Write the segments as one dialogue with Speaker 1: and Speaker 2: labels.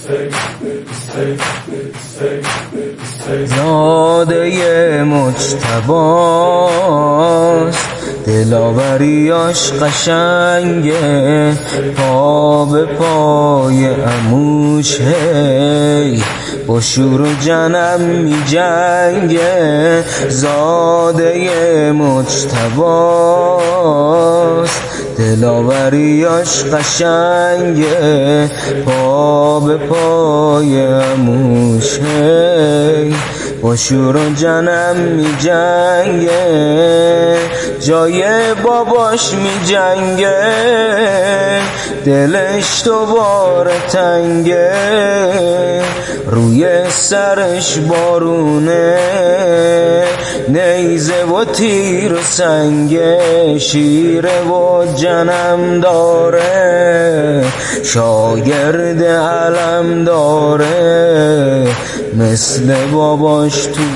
Speaker 1: زاده مجتباست، دلاوریاش قشنگه، پا به پای عموش هی با شور و جنم می جنگه. زاده مجتباست، دلاوریاش قشنگه، پا به پای عموش هی با شور و جنم می جنگه. جای باباش می جنگه، دلش دوباره تنگه، روی سرش بارونه، نیزه و تیر و سنگه، شیره و جنم داره، شاگرد علم داره، مثل باباش تو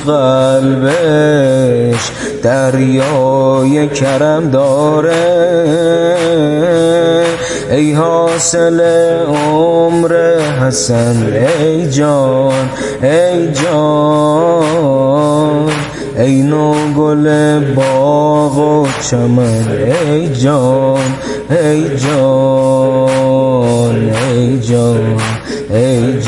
Speaker 1: قلبش دریای کرم داره. ای حاصل عمر حسن، ای جان ای جان، ای نوگل باغ و چمن، ای جان ای جان ای جان ای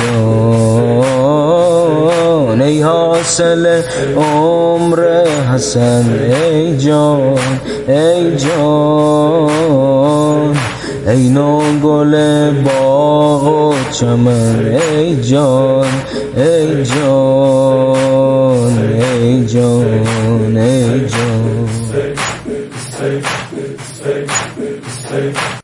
Speaker 1: جان، ای حاصل عمر حسن، ای جان ای جان، ای نوگل باغ و چمن، ای جان ای جان ای جان ای جان.